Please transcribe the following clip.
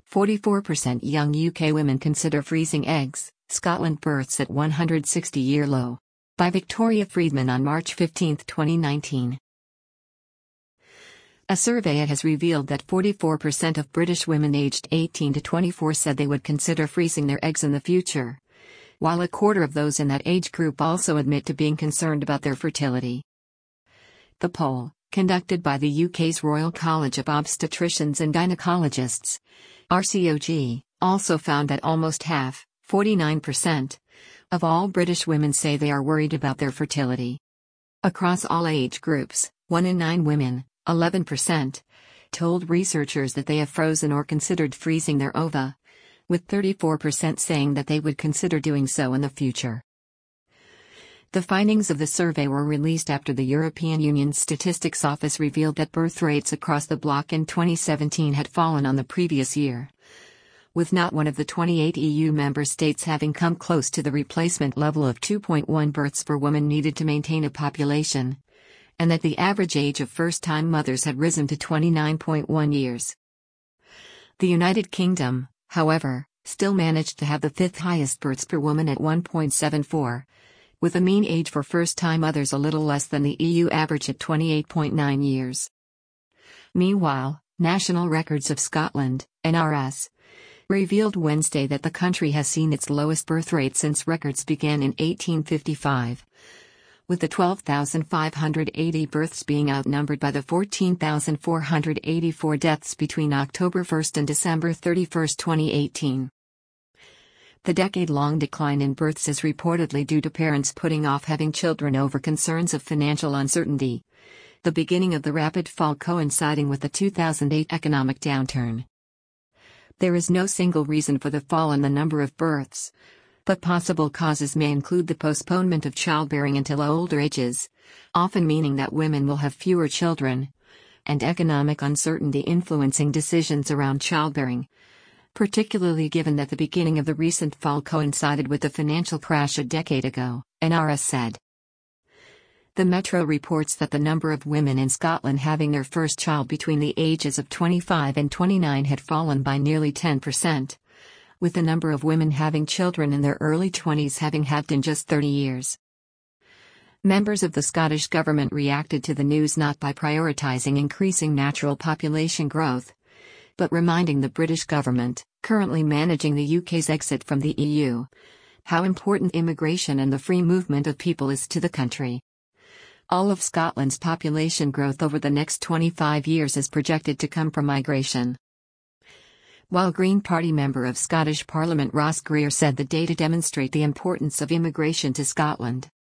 44% young UK women consider freezing eggs. Scotland births at 160-year low. By Victoria Friedman on March 15, 2019. A survey has revealed that 44% of British women aged 18 to 24 said they would consider freezing their eggs in the future, while a quarter of those in that age group also admit to being concerned about their fertility. The poll, conducted by the UK's Royal College of Obstetricians and Gynecologists, RCOG, also found that almost half, 49%, of all British women say they are worried about their fertility. Across all age groups, 1 in 9 women, 11%, told researchers that they have frozen or considered freezing their ova, with 34% saying that they would consider doing so in the future. The findings of the survey were released after the European Union's Statistics Office revealed that birth rates across the bloc in 2017 had fallen on the previous year, with not one of the 28 EU member states having come close to the replacement level of 2.1 births per woman needed to maintain a population, and that the average age of first-time mothers had risen to 29.1 years. The United Kingdom, however, still managed to have the fifth highest births per woman at 1.74, with a mean age for first-time mothers a little less than the EU average at 28.9 years. Meanwhile, National Records of Scotland, NRS, revealed Wednesday that the country has seen its lowest birth rate since records began in 1855. With the 12,580 births being outnumbered by the 14,484 deaths between October 1 and December 31, 2018. The decade-long decline in births is reportedly due to parents putting off having children over concerns of financial uncertainty, the beginning of the rapid fall coinciding with the 2008 economic downturn. There is no single reason for the fall in the number of births, but possible causes may include the postponement of childbearing until older ages, often meaning that women will have fewer children, and economic uncertainty influencing decisions around childbearing, particularly given that the beginning of the recent fall coincided with the financial crash a decade ago, NRS said. The Metro reports that the number of women in Scotland having their first child between the ages of 25 and 29 had fallen by nearly 10%. With the number of women having children in their early 20s having halved in just 30 years. Members of the Scottish government reacted to the news not by prioritising increasing natural population growth, but reminding the British government, currently managing the UK's exit from the EU, how important immigration and the free movement of people is to the country. All of Scotland's population growth over the next 25 years is projected to come from migration. While Green Party member of Scottish Parliament Ross Greer said the data demonstrate the importance of immigration to Scotland,